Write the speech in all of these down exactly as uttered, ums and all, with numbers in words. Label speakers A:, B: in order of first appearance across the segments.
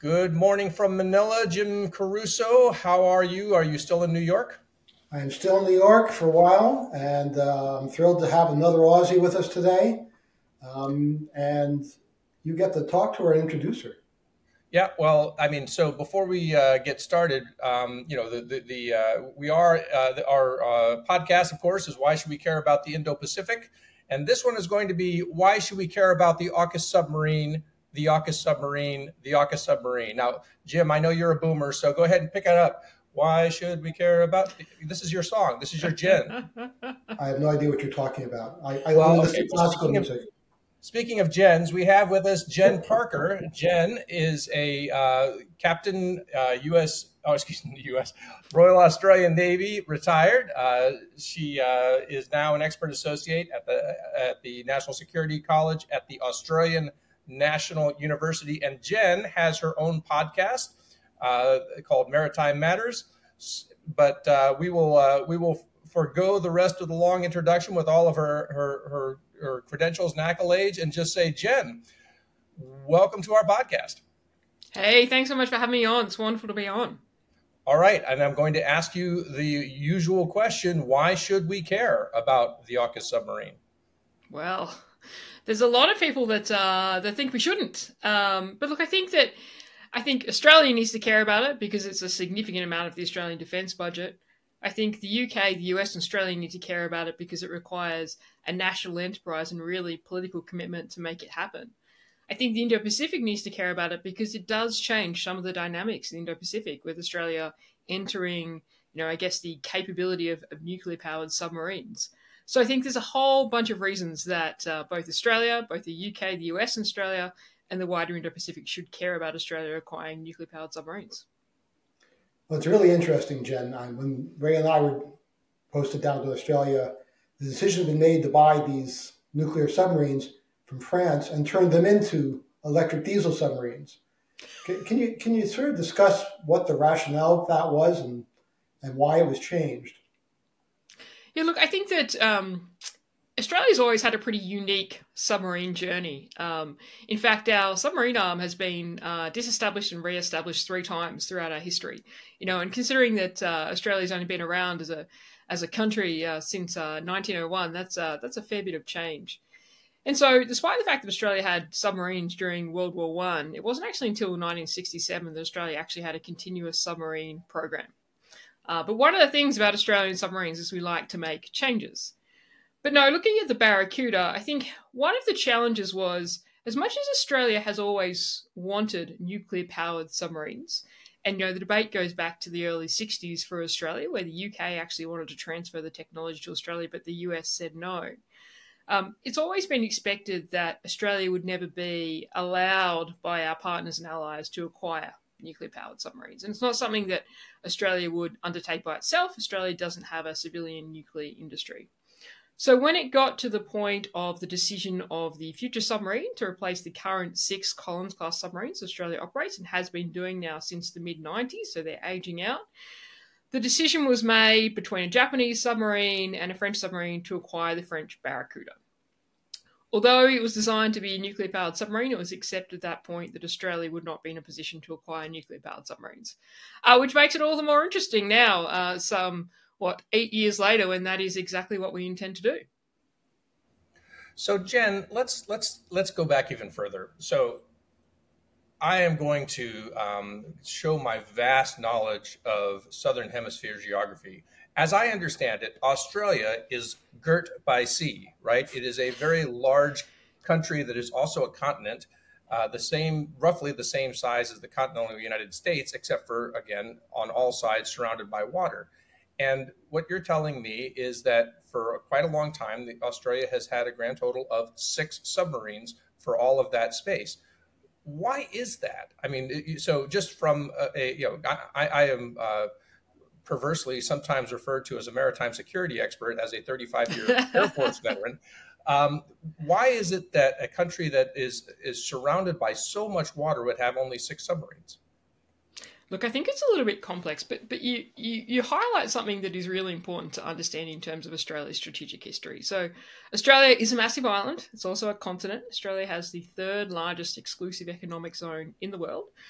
A: Good morning from Manila, Jim Caruso. How are you? Are you still in New York?
B: I'm still in New York for a while, and uh, I'm thrilled to have another Aussie with us today. Um, and you get to talk to her and introduce her.
A: Yeah, well, I mean, so before we uh, get started, um, you know, the the, the uh, we are uh, the, our uh, podcast, of course, is Why Should We Care About the Indo-Pacific? And this one is going to be Why Should We Care About the AUKUS submarine, the AUKUS submarine, the AUKUS submarine. Now, Jim, I know you're a boomer, so go ahead and pick it up. Why should we care about? This is your song. This is your Jen.
B: I have no idea what you're talking about. I, I
A: Well,
B: only listen
A: okay.
B: to
A: Well,
B: classical
A: speaking of
B: music.
A: Speaking of Jens, we have with us Jen Parker. Jen is a uh, captain, uh, U S. Oh, excuse me, U S. Royal Australian Navy, retired. Uh, she uh, is now an expert associate at the at the National Security College at the Australian National University, and Jen has her own podcast uh, called Maritime Matters. But uh, we will uh, we will forego the rest of the long introduction with all of her her her her credentials and accolades and just say, Jen, welcome to our podcast.
C: Hey, thanks so much for having me on. It's wonderful to be on.
A: All right. And I'm going to ask you the usual question. Why should we care about the AUKUS submarine?
C: Well, there's a lot of people that uh, that think we shouldn't. Um, but look, I think that I think Australia needs to care about it because it's a significant amount of the Australian defence budget. I think the U K, the U S, and Australia need to care about it because it requires a national enterprise and really political commitment to make it happen. I think the Indo-Pacific needs to care about it because it does change some of the dynamics in the Indo-Pacific with Australia entering, you know, I guess the capability of, of nuclear-powered submarines. So I think there's a whole bunch of reasons that uh, both Australia, both the U K, the U S, and Australia, and the wider Indo-Pacific should care about Australia acquiring nuclear-powered submarines.
B: Well, it's really interesting, Jen. I, when Ray and I were posted down to Australia, the decision had been made to buy these nuclear submarines from France and turn them into electric diesel submarines. Can, can you can you sort of discuss what the rationale of that was and, and why it was changed?
C: Yeah, look, I think that um, Australia's always had a pretty unique submarine journey. Um, in fact, our submarine arm has been uh, disestablished and re-established three times throughout our history. You know, and considering that uh, Australia's only been around as a as a country uh, since uh, nineteen oh one, that's uh, that's a fair bit of change. And so, despite the fact that Australia had submarines during World War One, it wasn't actually until nineteen sixty-seven that Australia actually had a continuous submarine program. Uh, but one of the things about Australian submarines is we like to make changes. But no, looking at the Barracuda, I think one of the challenges was, as much as Australia has always wanted nuclear-powered submarines, and you know the debate goes back to the early sixties for Australia, where the U K actually wanted to transfer the technology to Australia, but the U S said no. Um, it's always been expected that Australia would never be allowed by our partners and allies to acquire nuclear-powered submarines. And it's not something that Australia would undertake by itself. Australia doesn't have a civilian nuclear industry. So when it got to the point of the decision of the future submarine to replace the current six Collins-class submarines Australia operates and has been doing now since the mid nineties, so they're aging out, the decision was made between a Japanese submarine and a French submarine to acquire the French Barracuda. Although it was designed to be a nuclear-powered submarine, it was accepted at that point that Australia would not be in a position to acquire nuclear-powered submarines, uh, which makes it all the more interesting now, uh, some, what, eight years later, when that is exactly what we intend to do.
A: So, Jen, let's let's let's go back even further. So, I am going to um, show my vast knowledge of Southern Hemisphere geography. As I understand it, Australia is girt by sea, right? It is a very large country that is also a continent, uh, the same, roughly the same size as the continental United States, except for, again, on all sides surrounded by water. And what you're telling me is that for quite a long time, the, Australia has had a grand total of six submarines for all of that space. Why is that? I mean, so just from a, a you know, I, I am uh, perversely sometimes referred to as a maritime security expert, as a thirty-five-year Air Force veteran. Um, why is it that a country that is is surrounded by so much water would have only six submarines?
C: Look, I think it's a little bit complex, but but you, you you highlight something that is really important to understand in terms of Australia's strategic history. So Australia is a massive island. It's also a continent. Australia has the third largest exclusive economic zone in the world.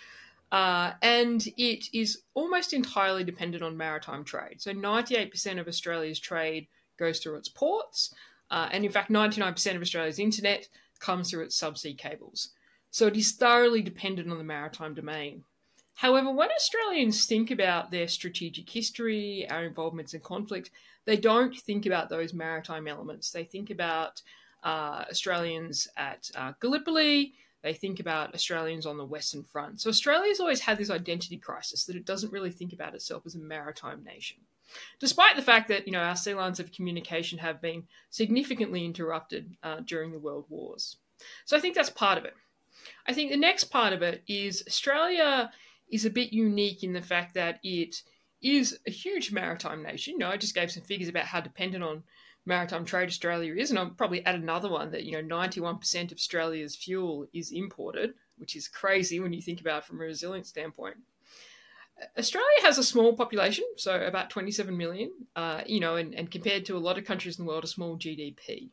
C: Uh, and it is almost entirely dependent on maritime trade. So ninety-eight percent of Australia's trade goes through its ports, uh, and in fact ninety-nine percent of Australia's internet comes through its subsea cables. So it is thoroughly dependent on the maritime domain. However, when Australians think about their strategic history, our involvements in conflict, they don't think about those maritime elements. They think about uh, Australians at uh, Gallipoli. They think about Australians on the Western Front. So Australia's always had this identity crisis that it doesn't really think about itself as a maritime nation, despite the fact that, you know, our sea lines of communication have been significantly interrupted uh, during the world wars. So I think that's part of it. I think the next part of it is Australia is a bit unique in the fact that it is a huge maritime nation. You know, I just gave some figures about how dependent on maritime trade Australia is, and I'll probably add another one that, you know, ninety-one percent of Australia's fuel is imported, which is crazy when you think about it from a resilience standpoint. Australia has a small population, so about twenty-seven million, uh, you know, and, and compared to a lot of countries in the world, a small G D P.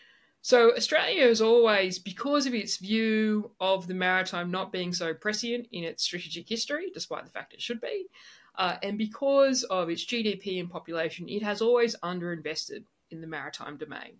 C: So Australia is always, because of its view of the maritime not being so prescient in its strategic history, despite the fact it should be, uh, and because of its G D P and population, it has always underinvested in the maritime domain.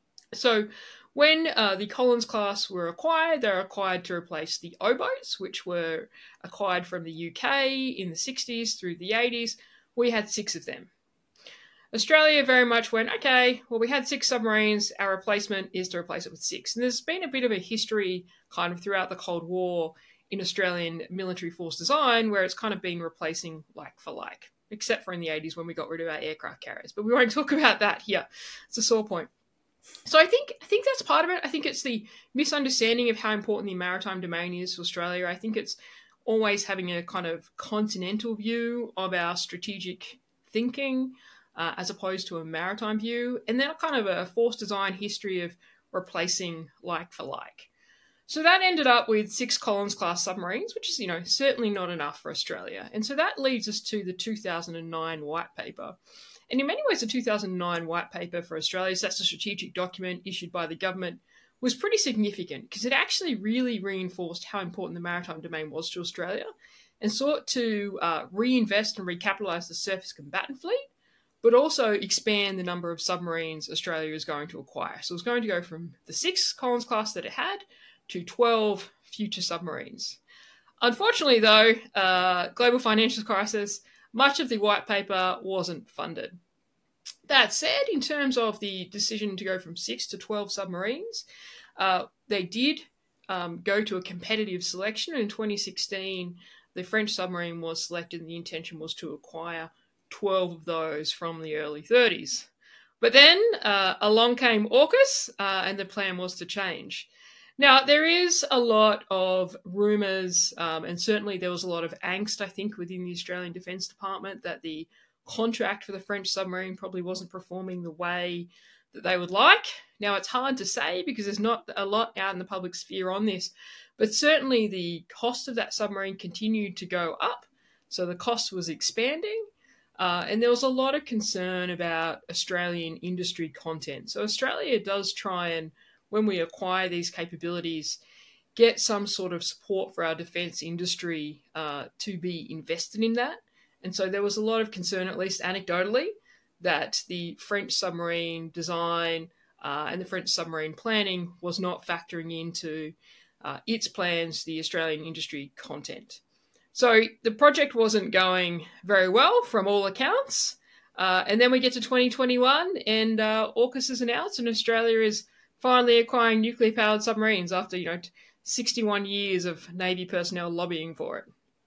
C: So when uh, the Collins class were acquired, they were acquired to replace the O-boats, which were acquired from the U K in the sixties through the eighties. We had six of them. Australia very much went, okay, well, we had six submarines. Our replacement is to replace it with six. And there's been a bit of a history kind of throughout the Cold War in Australian military force design where it's kind of been replacing like for like, except for in the eighties when we got rid of our aircraft carriers. But we won't talk about that here. It's a sore point. So I think I think that's part of it. I think it's the misunderstanding of how important the maritime domain is to Australia. I think it's always having a kind of continental view of our strategic thinking uh, as opposed to a maritime view, and then a kind of a force design history of replacing like for like. So that ended up with six Collins-class submarines, which is, you know, certainly not enough for Australia. And so that leads us to the two thousand nine White Paper. And in many ways, the two thousand nine White Paper for Australia, so that's a strategic document issued by the government, was pretty significant because it actually really reinforced how important the maritime domain was to Australia and sought to uh, reinvest and recapitalise the surface combatant fleet, but also expand the number of submarines Australia is going to acquire. So it was going to go from the six Collins class that it had to twelve future submarines. Unfortunately, though, uh, global financial crisis, much of the white paper wasn't funded. That said, in terms of the decision to go from six to twelve submarines, uh, they did um, go to a competitive selection. In twenty sixteen, the French submarine was selected and the intention was to acquire twelve of those from the early thirties. But then uh, along came AUKUS uh, and the plan was to change. Now, there is a lot of rumours, um, and certainly there was a lot of angst, I think, within the Australian Defence Department that the contract for the French submarine probably wasn't performing the way that they would like. Now, it's hard to say because there's not a lot out in the public sphere on this, but certainly the cost of that submarine continued to go up. So the cost was expanding, uh, and there was a lot of concern about Australian industry content. So Australia does try and, when we acquire these capabilities, get some sort of support for our defence industry uh, to be invested in that. And so there was a lot of concern, at least anecdotally, that the French submarine design uh, and the French submarine planning was not factoring into uh, its plans, the Australian industry content. So the project wasn't going very well from all accounts. Uh, and then we get to twenty twenty-one and uh, AUKUS is announced and Australia is finally acquiring nuclear-powered submarines after, you know, sixty-one years of Navy personnel lobbying for it.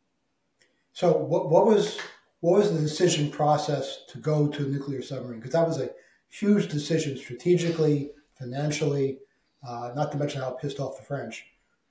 B: So what, what was what was the decision process to go to a nuclear submarine? Because that was a huge decision strategically, financially, uh, not to mention how it pissed off the French.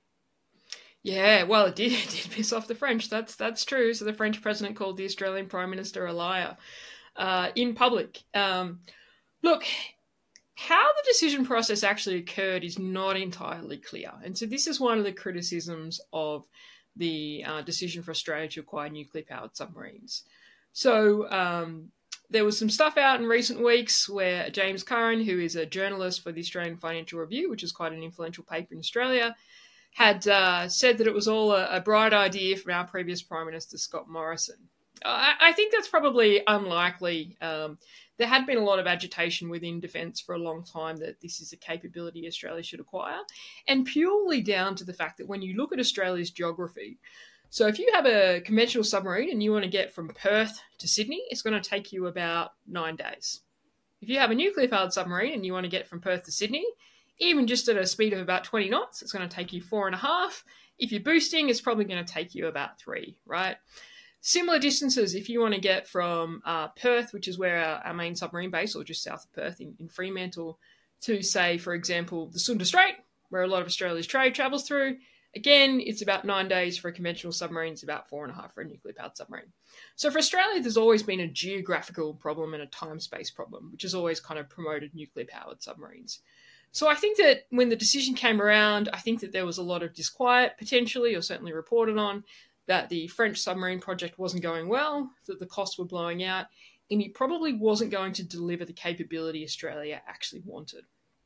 C: Yeah, well, it did, it did piss off the French. That's that's true. So the French president called the Australian Prime Minister a liar uh, in public. Um, look, how the decision process actually occurred is not entirely clear. And so this is one of the criticisms of the uh, decision for Australia to acquire nuclear-powered submarines. So um, there was some stuff out in recent weeks where James Curran, who is a journalist for the Australian Financial Review, which is quite an influential paper in Australia, had uh, said that it was all a, a bright idea from our previous Prime Minister, Scott Morrison. I, I think that's probably unlikely. Um, there had been a lot of agitation within defence for a long time that this is a capability Australia should acquire, and purely down to the fact that when you look at Australia's geography, so if you have a conventional submarine and you want to get from Perth to Sydney, it's going to take you about nine days. If you have a nuclear-powered submarine and you want to get from Perth to Sydney, even just at a speed of about twenty knots, it's going to take you four and a half. If you're boosting, it's probably going to take you about three, right? Similar distances, if you want to get from uh, Perth, which is where our, our main submarine base, or just south of Perth in, in Fremantle, to, say, for example, the Sunda Strait, where a lot of Australia's trade travels through, again, it's about nine days for a conventional submarine, it's about four and a half for a nuclear-powered submarine. So for Australia, there's always been a geographical problem and a time-space problem, which has always kind of promoted nuclear-powered submarines. So I think that when the decision came around, I think that there was a lot of disquiet, potentially, or certainly reported on, that the French submarine project wasn't going well, that the costs were blowing out, and it probably wasn't going to deliver the capability Australia actually wanted.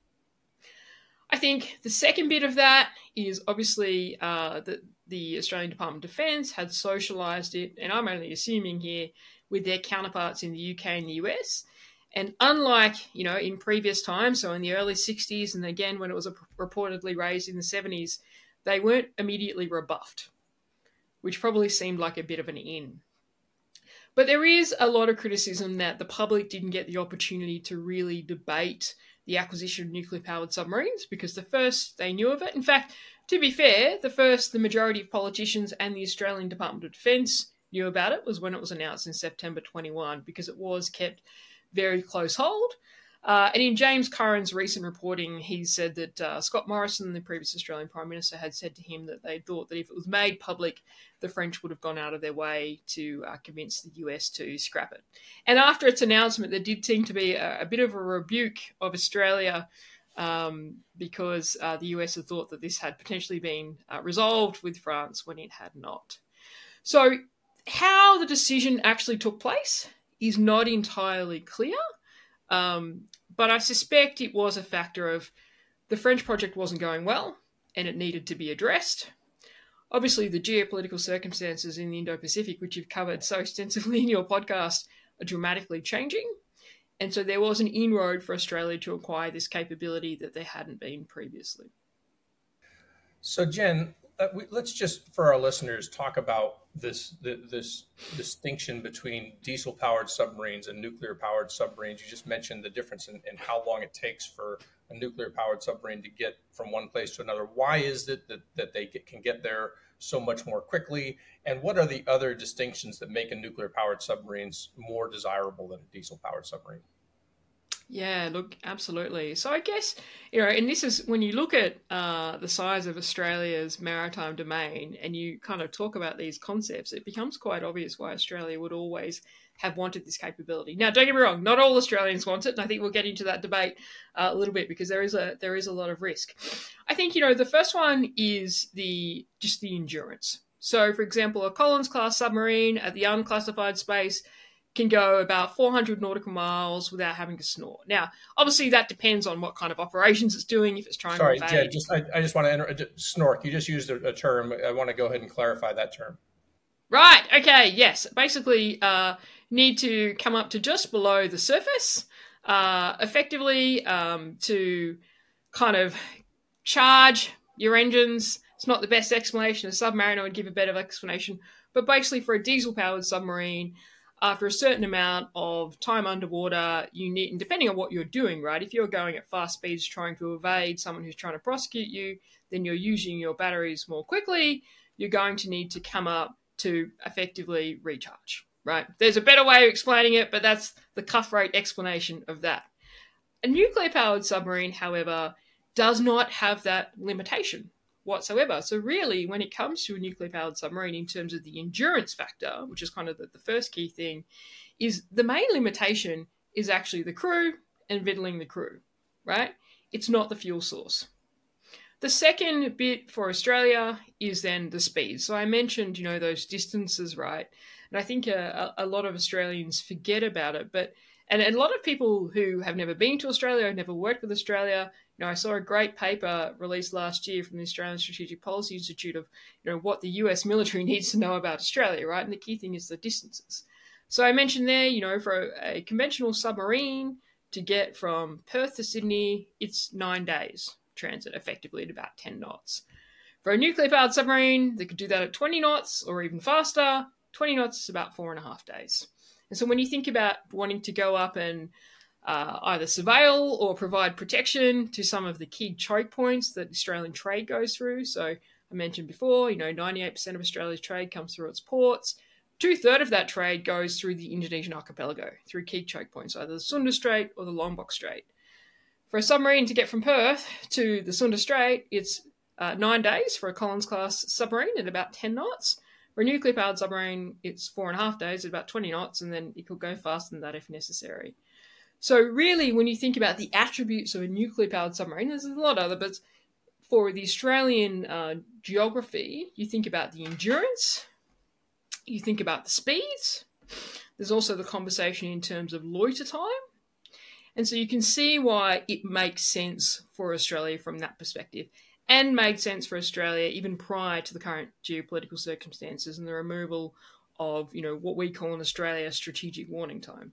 C: I think the second bit of that is obviously uh, that the Australian Department of Defence had socialised it, and I'm only assuming here, with their counterparts in the U K and the U S. And unlike, you know, in previous times, so in the early sixties, and again when it was reportedly raised in the seventies, they weren't immediately rebuffed, which probably seemed like a bit of an in. But there is a lot of criticism that the public didn't get the opportunity to really debate the acquisition of nuclear-powered submarines, because the first they knew of it, in fact, to be fair, the first the majority of politicians and the Australian Department of Defence knew about it was when it was announced in September twenty-one, because it was kept very close hold. Uh, and in James Curran's recent reporting, he said that uh, Scott Morrison, the previous Australian Prime Minister, had said to him that they thought that if it was made public, the French would have gone out of their way to uh, convince the U S to scrap it. And after its announcement, there did seem to be a, a bit of a rebuke of Australia um, because uh, the U S had thought that this had potentially been uh, resolved with France when it had not. So how the decision actually took place is not entirely clear. Um, but I suspect it was a factor of the French project wasn't going well and it needed to be addressed. Obviously, the geopolitical circumstances in the Indo-Pacific, which you've covered so extensively in your podcast, are dramatically changing. And so there was an inroad for Australia to acquire this capability that there hadn't been previously.
A: So, Jen, uh, we, let's just, for our listeners, talk about this the, this distinction between diesel-powered submarines and nuclear-powered submarines. You just mentioned the difference in, in how long it takes for a nuclear-powered submarine to get from one place to another. Why is it that, that they get, can get there so much more quickly? And what are the other distinctions that make a nuclear-powered submarines more desirable than a diesel-powered submarine?
C: Yeah, look, absolutely. So I guess, you know, and this is when you look at uh, the size of Australia's maritime domain and you kind of talk about these concepts, it becomes quite obvious why Australia would always have wanted this capability. Now, don't get me wrong, not all Australians want it, and I think we'll get into that debate uh, a little bit because there is a there is a lot of risk. I think, you know, the first one is the just the endurance. So, for example, a Collins-class submarine at the unclassified space can go about four hundred nautical miles without having to snort. Now, obviously, that depends on what kind of operations it's doing. If it's trying
A: Sorry,
C: to evade.
A: Jen, just, I, I just want to enter snork. You just used a, a term. I want to go ahead and clarify that term.
C: Right. Okay. Yes. Basically, uh, need to come up to just below the surface, uh, effectively um, to kind of charge your engines. It's not the best explanation. A submariner would give a better explanation, but basically, for a diesel-powered submarine, after a certain amount of time underwater, you need, and depending on what you're doing, right? If you're going at fast speeds trying to evade someone who's trying to prosecute you, then you're using your batteries more quickly. You're going to need to come up to effectively recharge, right? There's a better way of explaining it, but that's the cuff rate explanation of that. A nuclear-powered submarine, however, does not have that limitation whatsoever. So really, when it comes to a nuclear-powered submarine, in terms of the endurance factor, which is kind of the, the first key thing, is the main limitation is actually the crew and vittling the crew, right? It's not the fuel source. The second bit for Australia is then the speed. So I mentioned, you know, those distances, right? And I think a, a lot of Australians forget about it, but And, and a lot of people who have never been to Australia, have never worked with Australia, you know, I saw a great paper released last year from the Australian Strategic Policy Institute of, you know, what the U S military needs to know about Australia, right? And the key thing is the distances. So I mentioned there, you know, for a, a conventional submarine to get from Perth to Sydney, it's nine days transit, effectively at about ten knots. For a nuclear-powered submarine, they could do that at twenty knots or even faster. twenty knots is about four and a half days. And so when you think about wanting to go up and uh, either surveil or provide protection to some of the key choke points that Australian trade goes through, so I mentioned before, you know, ninety-eight percent of Australia's trade comes through its ports. Two-thirds of that trade goes through the Indonesian archipelago, through key choke points, either the Sunda Strait or the Lombok Strait. For a submarine to get from Perth to the Sunda Strait, it's uh, nine days for a Collins-class submarine at about ten knots. For a nuclear-powered submarine, it's four and a half days at about twenty knots, and then it could go faster than that if necessary. So really, when you think about the attributes of a nuclear-powered submarine, there's a lot other, but for the Australian uh, geography, you think about the endurance, you think about the speeds. There's also the conversation in terms of loiter time. And so you can see why it makes sense for Australia from that perspective, and made sense for Australia even prior to the current geopolitical circumstances and the removal of, you know, what we call in Australia strategic warning time.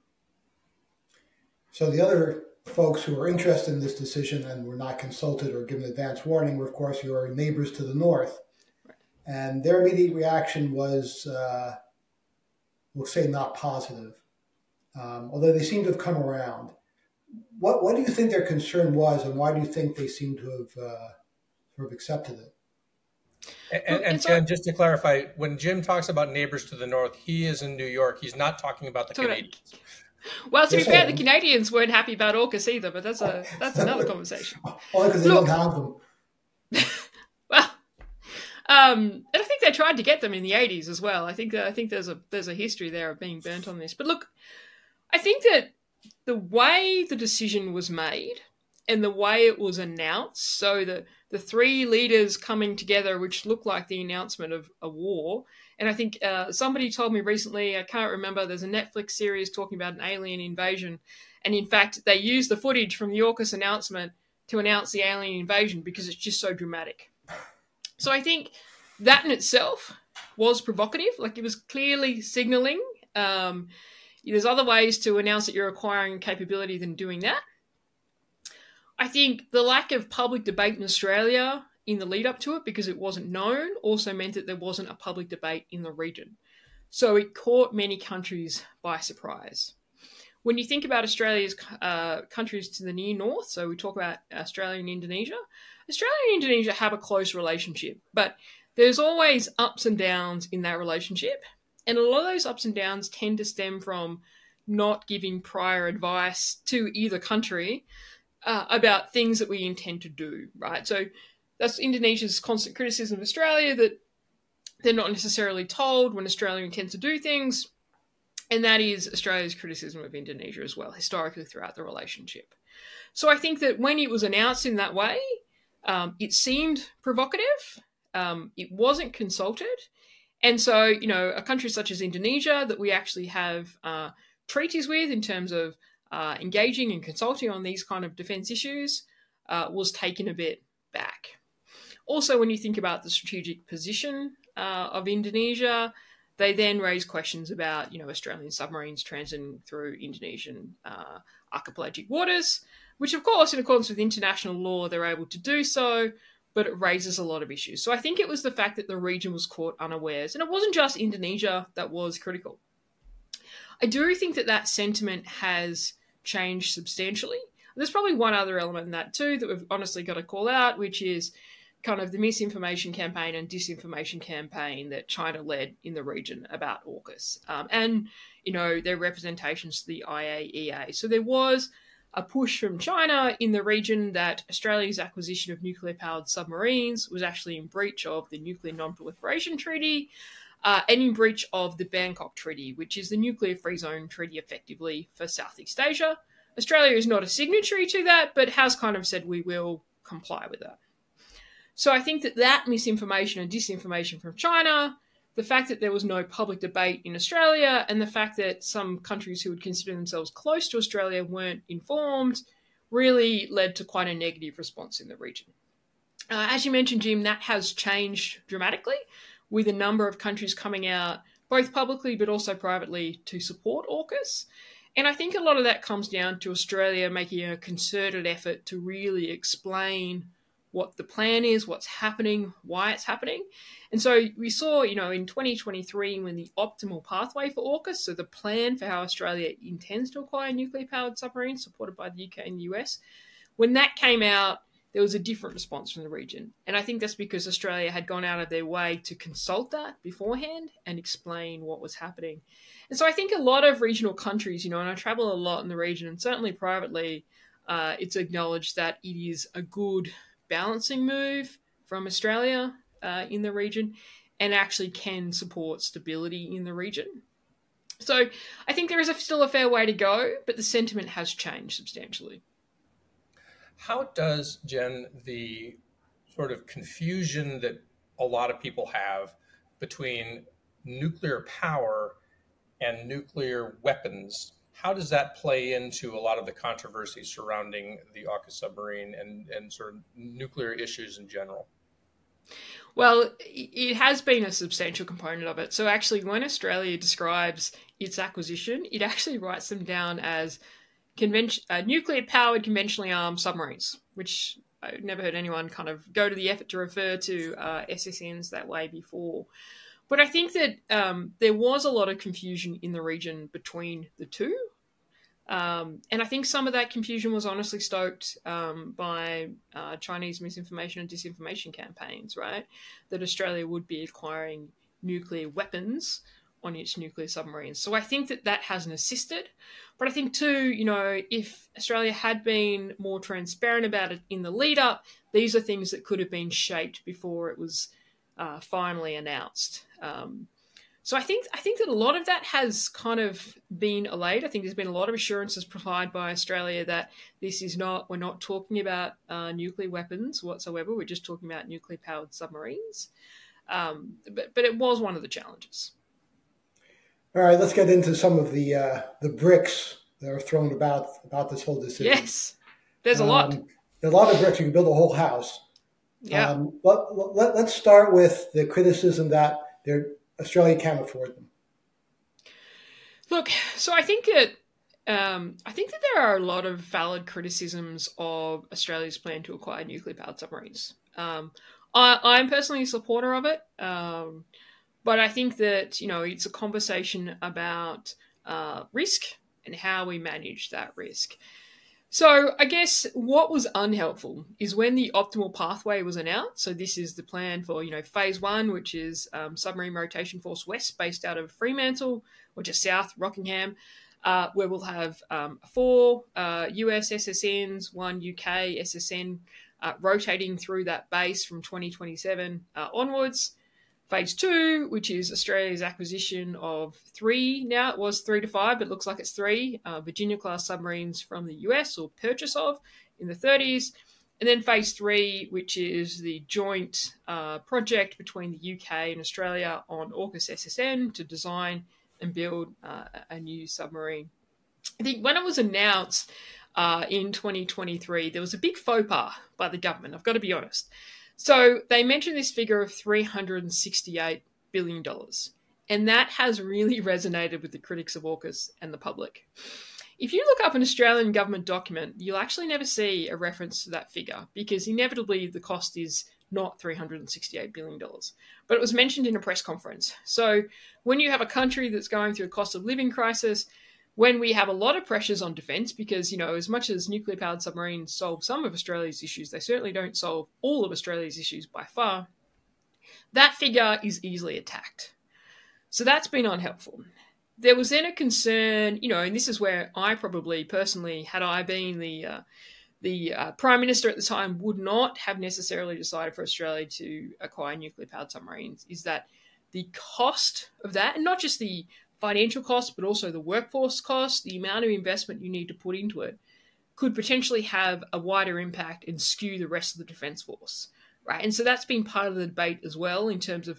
B: So the other folks who were interested in this decision and were not consulted or given advance warning were, of course, your neighbors to the north. Right. And their immediate reaction was, uh, we'll say, not positive, um, although they seem to have come around. What what do you think their concern was, and why do you think they seem to have uh, sort of accepted it?
A: And, and Jen, just to clarify, when Jim talks about neighbors to the north, he is in New York. He's not talking about the Canadians.
C: Well, to be fair, the Canadians weren't happy about AUKUS either, but that's a that's another conversation.
B: Only because they Look, don't have them.
C: Well, um, and I think they tried to get them in the eighties as well. I think that, I think there's a there's a history there of being burnt on this. But look, I think that the way the decision was made and the way it was announced, so the the three leaders coming together, which looked like the announcement of a war. And I think uh, somebody told me recently, I can't remember, there's a Netflix series talking about an alien invasion. And in fact, they used the footage from the AUKUS announcement to announce the alien invasion because it's just so dramatic. So I think that in itself was provocative. Like, it was clearly signalling. Um, there's other ways to announce that you're acquiring capability than doing that. I think the lack of public debate in Australia in the lead up to it, because it wasn't known, also meant that there wasn't a public debate in the region. So it caught many countries by surprise. When you think about Australia's uh, countries to the near north, so we talk about Australia and Indonesia, Australia and Indonesia have a close relationship, but there's always ups and downs in that relationship. And a lot of those ups and downs tend to stem from not giving prior advice to either country uh, about things that we intend to do, right? So that's Indonesia's constant criticism of Australia, that they're not necessarily told when Australia intends to do things. And that is Australia's criticism of Indonesia as well, historically throughout the relationship. So I think that when it was announced in that way, um, it seemed provocative. Um, it wasn't consulted. And so, you know, a country such as Indonesia that we actually have uh, treaties with in terms of uh, engaging and consulting on these kind of defence issues uh, was taken a bit back. Also, when you think about the strategic position uh, of Indonesia, they then raise questions about, you know, Australian submarines transiting through Indonesian uh, archipelagic waters, which, of course, in accordance with international law, they're able to do so, but it raises a lot of issues. So I think it was the fact that the region was caught unawares, and it wasn't just Indonesia that was critical. I do think that that sentiment has changed substantially. There's probably one other element in that too that we've honestly got to call out, which is kind of the misinformation campaign and disinformation campaign that China led in the region about AUKUS, um, and, you know, their representations to the I A E A. So there was a push from China in the region that Australia's acquisition of nuclear-powered submarines was actually in breach of the Nuclear Non-Proliferation Treaty uh, and in breach of the Bangkok Treaty, which is the nuclear-free zone treaty effectively for Southeast Asia. Australia is not a signatory to that, but has kind of said we will comply with that. So I think that that misinformation and disinformation from China the fact that there was no public debate in Australia, and the fact that some countries who would consider themselves close to Australia weren't informed, really led to quite a negative response in the region. Uh, as you mentioned, Jim, that has changed dramatically, with a number of countries coming out, both publicly but also privately, to support AUKUS. And I think a lot of that comes down to Australia making a concerted effort to really explain what the plan is, what's happening, why it's happening. And so we saw, you know, in twenty twenty-three, when the optimal pathway for AUKUS, so the plan for how Australia intends to acquire nuclear-powered submarines supported by the U K and the U S, when that came out, there was a different response from the region. And I think that's because Australia had gone out of their way to consult that beforehand and explain what was happening. And so I think a lot of regional countries, you know, and I travel a lot in the region, and certainly privately, uh, it's acknowledged that it is a good balancing move from Australia uh, in the region, and actually can support stability in the region. So I think there is a, still a fair way to go, but the sentiment has changed substantially.
A: How does, Jen, the sort of confusion that a lot of people have between nuclear power and nuclear weapons, how does that play into a lot of the controversy surrounding the AUKUS submarine and, and sort of nuclear issues in general?
C: Well, it has been a substantial component of it. So actually, when Australia describes its acquisition, it actually writes them down as convention, uh, nuclear-powered conventionally armed submarines, which I've never heard anyone kind of go to the effort to refer to uh, S S Ns that way before. But I think that um, there was a lot of confusion in the region between the two. Um, and I think some of that confusion was honestly stoked um, by uh, Chinese misinformation and disinformation campaigns, right? That Australia would be acquiring nuclear weapons on its nuclear submarines. So I think that that hasn't assisted. But I think too, you know, if Australia had been more transparent about it in the lead up, these are things that could have been shaped before it was uh, finally announced. Um, so I think I think that a lot of that has kind of been allayed. I think there's been a lot of assurances provided by Australia that this is not, we're not talking about uh, nuclear weapons whatsoever. We're just talking about nuclear powered submarines. Um, but but it was one of the challenges.
B: All right, let's get into some of the uh, the bricks that are thrown about about this whole decision.
C: Yes, there's a lot.
B: Um, there are a lot of bricks. You can build a whole house.
C: Yeah.
B: Um, let, let, let's start with the criticism that Australia can't afford them.
C: Look, so I think that um, I think that there are a lot of valid criticisms of Australia's plan to acquire nuclear-powered submarines. Um, I, I'm personally a supporter of it. Um, But I think that, you know, it's a conversation about uh, risk and how we manage that risk. So I guess what was unhelpful is when the optimal pathway was announced. So this is the plan for, you know, phase one, which is um, Submarine Rotation Force West, based out of Fremantle, which is South Rockingham, uh, where we'll have um, four uh, U S S S Ns, one U K S S N, uh, rotating through that base from twenty twenty-seven uh, onwards. Phase two, which is Australia's acquisition of three, now it was three to five, but it looks like it's three, uh, Virginia-class submarines from the U S, or purchase of, in the thirties. And then phase three, which is the joint uh, project between the U K and Australia on AUKUS S S N to design and build uh, a new submarine. I think when it was announced uh, in twenty twenty-three, there was a big faux pas by the government, I've got to be honest. So they mentioned this figure of three hundred sixty-eight billion dollars, and that has really resonated with the critics of AUKUS and the public. If you look up an Australian government document, you'll actually never see a reference to that figure, because inevitably the cost is not three hundred sixty-eight billion dollars. But it was mentioned in a press conference. So when you have a country that's going through a cost of living crisis, when we have a lot of pressures on defence, because, you know, as much as nuclear-powered submarines solve some of Australia's issues, they certainly don't solve all of Australia's issues by far, that figure is easily attacked. So that's been unhelpful. There was then a concern, you know, and this is where I probably personally, had I been the uh, the uh, Prime Minister at the time, would not have necessarily decided for Australia to acquire nuclear-powered submarines, is that the cost of that, and not just the financial cost, but also the workforce cost, the amount of investment you need to put into it, could potentially have a wider impact and skew the rest of the Defence Force, right? And so that's been part of the debate as well, in terms of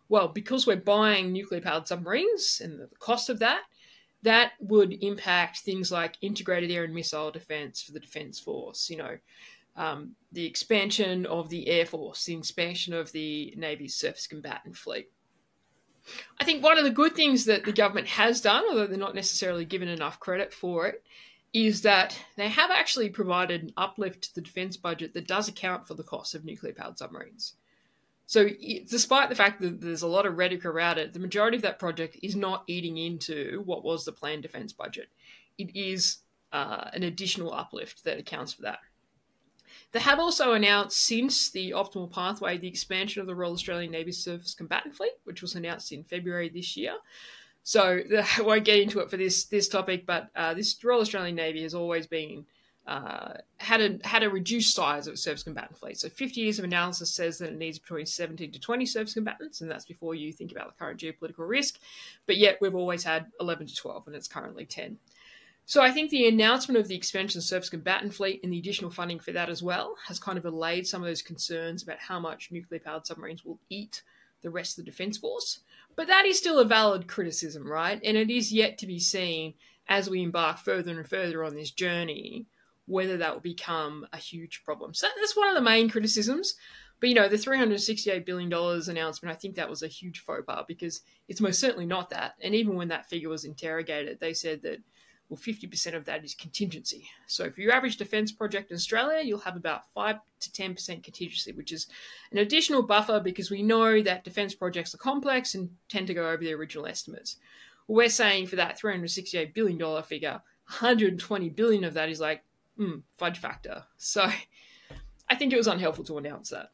C: Well, because we're buying nuclear-powered submarines and the cost of that, that would impact things like integrated air and missile defense for the Defense Force, you know, um, the expansion of the Air Force, the expansion of the Navy's surface combatant fleet. I think one of the good things that the government has done, although they're not necessarily given enough credit for it, is that they have actually provided an uplift to the defence budget that does account for the cost of nuclear-powered submarines. So despite the fact that there's a lot of rhetoric around it, the majority of that project is not eating into what was the planned defence budget. It is uh, an additional uplift that accounts for that. They have also announced since the Optimal Pathway the expansion of the Royal Australian Navy Surface Combatant Fleet, which was announced in February this year. So I won't get into it for this this topic, but uh, this Royal Australian Navy has always been Uh, had a had a reduced size of its surface combatant fleet. So fifty years of analysis says that it needs between seventeen to twenty surface combatants, and that's before you think about the current geopolitical risk. But yet we've always had eleven to twelve, and it's currently ten. So I think the announcement of the expansion of the surface combatant fleet and the additional funding for that as well has kind of allayed some of those concerns about how much nuclear-powered submarines will eat the rest of the Defence Force. But that is still a valid criticism, right? And it is yet to be seen as we embark further and further on this journey whether that will become a huge problem. So that's one of the main criticisms. But, you know, the three hundred sixty-eight billion dollars announcement, I think that was a huge faux pas because it's most certainly not that. And even when that figure was interrogated, they said that, well, fifty percent of that is contingency. So for your average defence project in Australia, you'll have about five to ten percent contingency, which is an additional buffer because we know that defence projects are complex and tend to go over the original estimates. Well, we're saying for that three hundred sixty-eight billion dollars figure, one hundred twenty billion dollars of that is like, Mm, fudge factor. So I think it was unhelpful to announce that.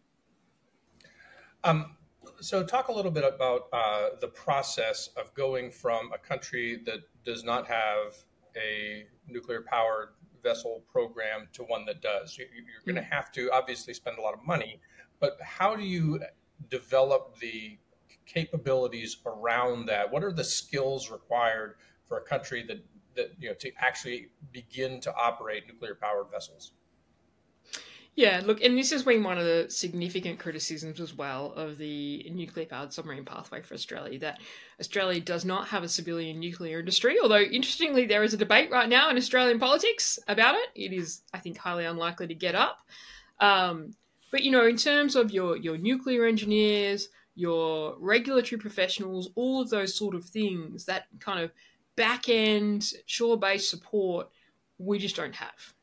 A: Um, so talk a little bit about uh, the process of going from a country that does not have a nuclear-powered vessel program to one that does. You, you're going to mm. have to obviously spend a lot of money, but how do you develop the capabilities around that? What are the skills required for a country that that you know to actually begin to operate nuclear powered vessels?
C: Yeah, look, and this has been one of the significant criticisms as well of the nuclear powered submarine pathway for Australia, that Australia does not have a civilian nuclear industry, although interestingly there is a debate right now in Australian politics about it. It is, I think, highly unlikely to get up. Um, but, you know, in terms of your, your nuclear engineers, your regulatory professionals, all of those sort of things, that kind of back-end, shore-based support, we just don't have.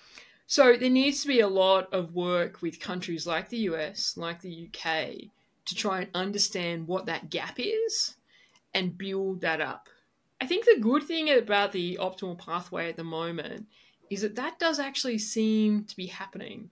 C: So there needs to be a lot of work with countries like the U S, like the U K, to try and understand what that gap is and build that up. I think the good thing about the Optimal Pathway at the moment is that that does actually seem to be happening.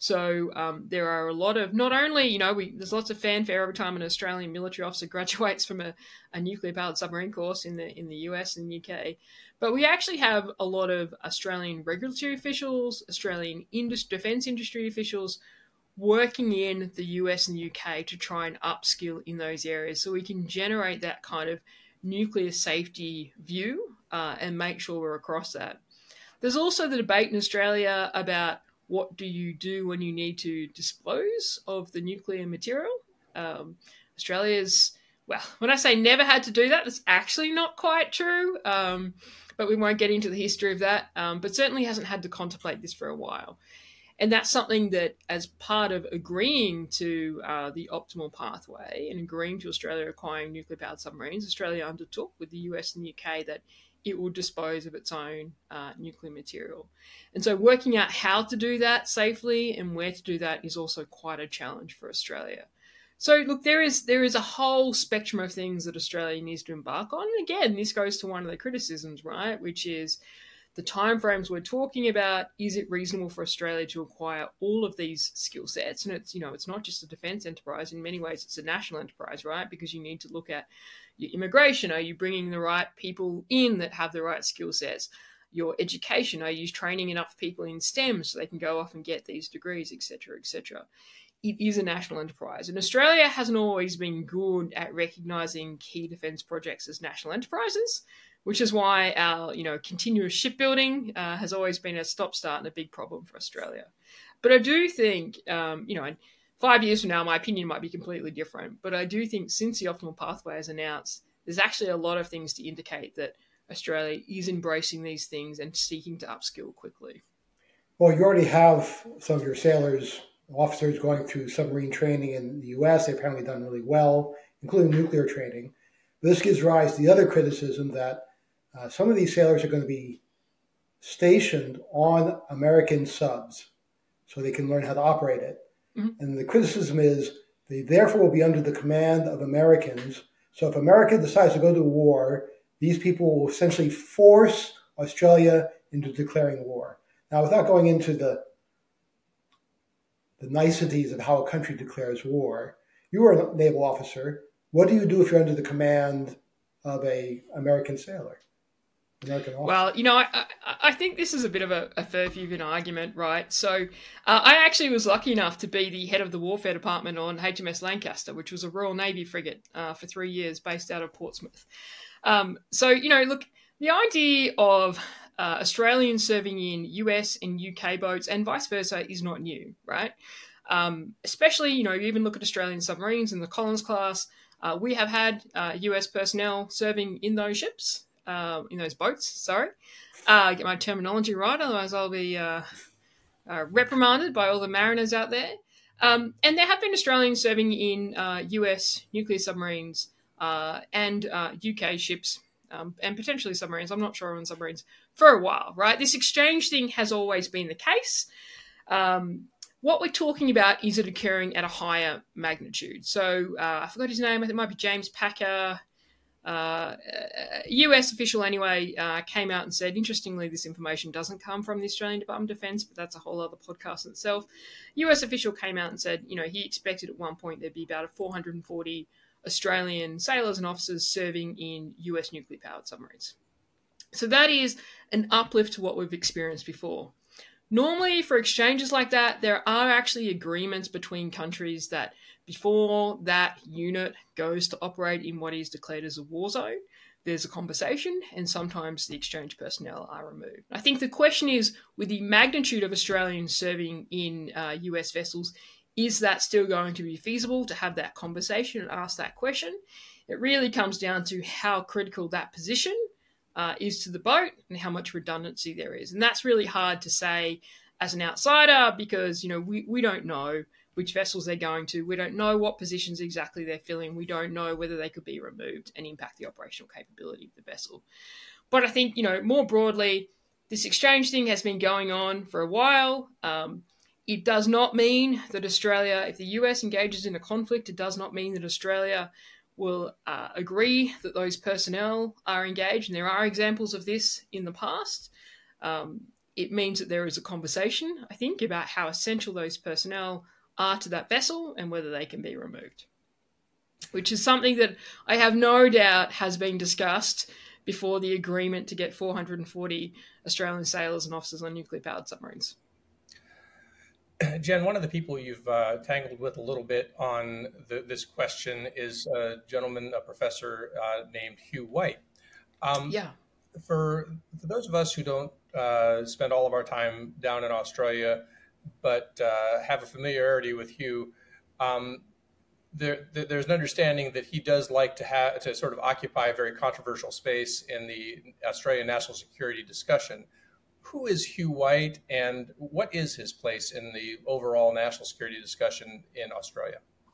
C: So um, there are a lot of, not only, you know, we, there's lots of fanfare every time an Australian military officer graduates from a, a nuclear-powered submarine course in the in the U S and U K, but we actually have a lot of Australian regulatory officials, Australian industry, defence industry officials working in the U S and U K to try and upskill in those areas so we can generate that kind of nuclear safety view uh, and make sure we're across that. There's also the debate in Australia about what do you do when you need to dispose of the nuclear material? Um, Australia's, well, when I say never had to do that, that's actually not quite true, um, but we won't get into the history of that, um, but certainly hasn't had to contemplate this for a while. And that's something that, as part of agreeing to uh, the Optimal Pathway and agreeing to Australia acquiring nuclear-powered submarines, Australia undertook with the U S and U K that it will dispose of its own uh, nuclear material. And so working out how to do that safely and where to do that is also quite a challenge for Australia. So look, there is there is a whole spectrum of things that Australia needs to embark on. And again, this goes to one of the criticisms, right, which is the timeframes we're talking about. Is it reasonable for Australia to acquire all of these skill sets? And it's, you know, it's not just a defence enterprise. In many ways, it's a national enterprise, right? Because you need to look at your immigration. Are you bringing the right people in that have the right skill sets? Your education. Are you training enough people in STEM so they can go off and get these degrees, et cetera, et cetera? It is a national enterprise. And Australia hasn't always been good at recognising key defence projects as national enterprises, which is why our, you know, continuous shipbuilding uh, has always been a stop-start and a big problem for Australia. But I do think, um, you know, five years from now, my opinion might be completely different. But I do think since the Optimal Pathway is announced, there's actually a lot of things to indicate that Australia is embracing these things and seeking to upskill quickly.
B: Well, you already have some of your sailors, officers going through submarine training in the U S. They've apparently done really well, including nuclear training. But this gives rise to the other criticism that uh, some of these sailors are going to be stationed on American subs so they can learn how to operate it. Mm-hmm. And the criticism is they therefore will be under the command of Americans. So if America decides to go to war, these people will essentially force Australia into declaring war. Now, without going into the the niceties of how a country declares war, you are a naval officer. What do you do if you're under the command of a American sailor? American officer?
C: Well, you know, I, I, I think this is a bit of a, a Fairview argument, right? So uh, I actually was lucky enough to be the head of the warfare department on H M S Lancaster, which was a Royal Navy frigate uh, for three years based out of Portsmouth. Um, so, you know, look, the idea of uh, Australians serving in U S and U K boats and vice versa is not new, right? Um, especially, you know, you even look at Australian submarines in the Collins class. Uh, we have had uh, U S personnel serving in those ships, uh, in those boats, sorry. Uh, get my terminology right, otherwise I'll be uh, uh, reprimanded by all the mariners out there. Um, and there have been Australians serving in uh, U S nuclear submarines uh, and uh, U K ships um, and potentially submarines. I'm not sure on submarines for a while, right? This exchange thing has always been the case. Um, what we're talking about is it occurring at a higher magnitude. So uh, I forgot his name. I think it might be James Packer. Uh, a U S official anyway uh, came out and said, interestingly, this information doesn't come from the Australian Department of Defence, but that's a whole other podcast in itself. U S official came out and said, you know, he expected at one point there'd be about four hundred forty Australian sailors and officers serving in U S nuclear powered submarines. So that is an uplift to what we've experienced before. Normally for exchanges like that, there are actually agreements between countries that before that unit goes to operate in what is declared as a war zone, there's a conversation and sometimes the exchange personnel are removed. I think the question is, with the magnitude of Australians serving in uh, U S vessels, is that still going to be feasible to have that conversation and ask that question? It really comes down to how critical that position uh, is to the boat and how much redundancy there is. And that's really hard to say as an outsider because, you know, we, we don't know which vessels they're going to. We don't know what positions exactly they're filling. We don't know whether they could be removed and impact the operational capability of the vessel. But I think, you know, more broadly, this exchange thing has been going on for a while. Um, it does not mean that Australia, if the U S engages in a conflict, it does not mean that Australia will uh, agree that those personnel are engaged. And there are examples of this in the past. Um, it means that there is a conversation, I think, about how essential those personnel are to that vessel and whether they can be removed, which is something that I have no doubt has been discussed before the agreement to get four hundred forty Australian sailors and officers on nuclear-powered submarines.
A: Jen, one of the people you've uh, tangled with a little bit on the, this question is a gentleman, a professor uh, named Hugh White. Um,
C: yeah.
A: For, for those of us who don't uh, spend all of our time down in Australia, but uh, have a familiarity with Hugh, um, there, there, there's an understanding that he does like to have to sort of occupy a very controversial space in the Australian national security discussion. Who is Hugh White, and what is his place in the overall national security discussion in Australia?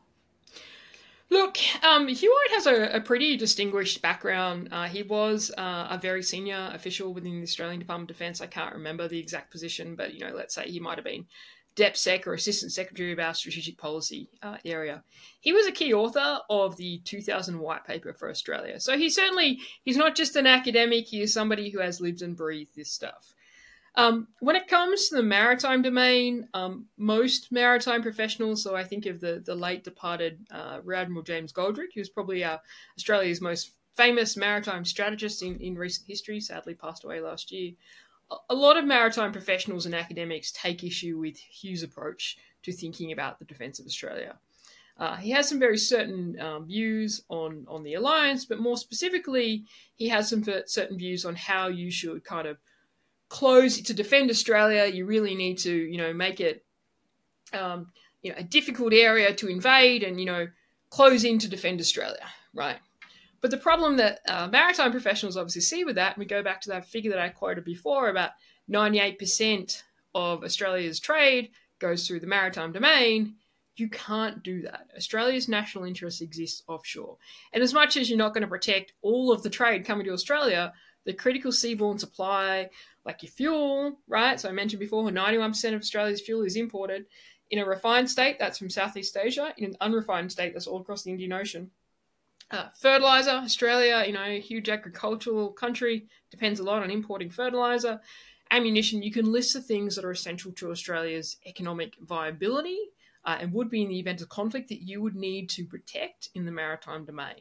C: Look, um, Hugh White has a, a pretty distinguished background. Uh, he was uh, a very senior official within the Australian Department of Defence. I can't remember the exact position, but, you know, let's say he might have been DepSec or Assistant Secretary of our Strategic Policy uh, area. He was a key author of the two thousand White Paper for Australia. So he certainly, he's not just an academic, he is somebody who has lived and breathed this stuff. Um, when it comes to the maritime domain, um, most maritime professionals, so I think of the, the late departed uh, Rear Admiral James Goldrick, who's probably uh, Australia's most famous maritime strategist in, in recent history, sadly passed away last year. A, a lot of maritime professionals and academics take issue with Hugh's approach to thinking about the defence of Australia. Uh, he has some very certain um, views on, on the alliance, but more specifically, he has some certain views on how you should kind of close to defend Australia. You really need to, you know, make it, um, you know, a difficult area to invade and, you know, close in to defend Australia, right? But the problem that uh, maritime professionals obviously see with that, and we go back to that figure that I quoted before, about ninety-eight percent of Australia's trade goes through the maritime domain. You can't do that. Australia's national interest exists offshore. And as much as you're not going to protect all of the trade coming to Australia, the critical seaborne supply, like your fuel, right? So I mentioned before, ninety-one percent of Australia's fuel is imported. In a refined state, that's from Southeast Asia. In an unrefined state, that's all across the Indian Ocean. Uh, fertilizer, Australia, you know, a huge agricultural country, depends a lot on importing fertilizer. Ammunition, you can list the things that are essential to Australia's economic viability uh, and would be in the event of conflict that you would need to protect in the maritime domain.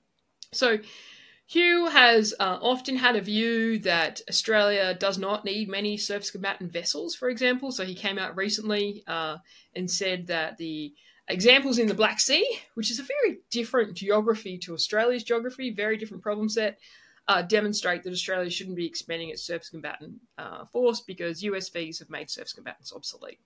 C: So Hugh has uh, often had a view that Australia does not need many surface combatant vessels, for example. So he came out recently uh, and said that the examples in the Black Sea, which is a very different geography to Australia's geography, very different problem set, uh, demonstrate that Australia shouldn't be expanding its surface combatant uh, force because U S Vs have made surface combatants obsolete.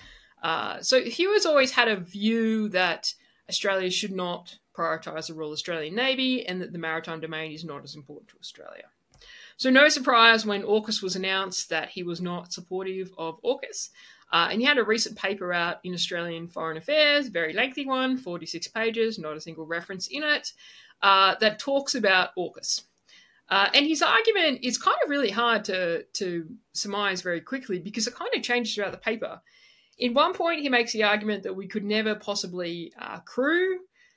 C: Uh, so Hugh has always had a view that Australia should not prioritise the Royal Australian Navy and that the maritime domain is not as important to Australia. So no surprise when AUKUS was announced that he was not supportive of AUKUS. Uh, and he had a recent paper out in Australian Foreign Affairs, very lengthy one, forty-six pages, not a single reference in it, uh, that talks about AUKUS. Uh, and his argument is kind of really hard to, to surmise very quickly because it kind of changes throughout the paper. In one point, he makes the argument that we could never possibly uh, crew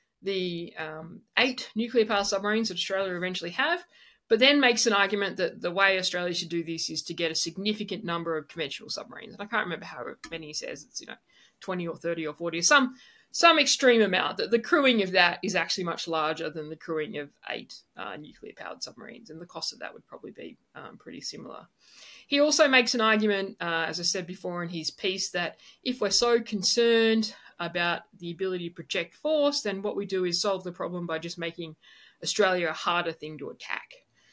C: the um, eight nuclear-powered submarines that Australia will eventually have, but then makes an argument that the way Australia should do this is to get a significant number of conventional submarines. And I can't remember how many he says. It's, you know, twenty or thirty or forty or some some extreme amount. That the crewing of that is actually much larger than the crewing of eight uh, nuclear-powered submarines, and the cost of that would probably be um, pretty similar. He also makes an argument, uh, as I said before in his piece, that if we're so concerned about the ability to project force, then what we do is solve the problem by just making Australia a harder thing to attack.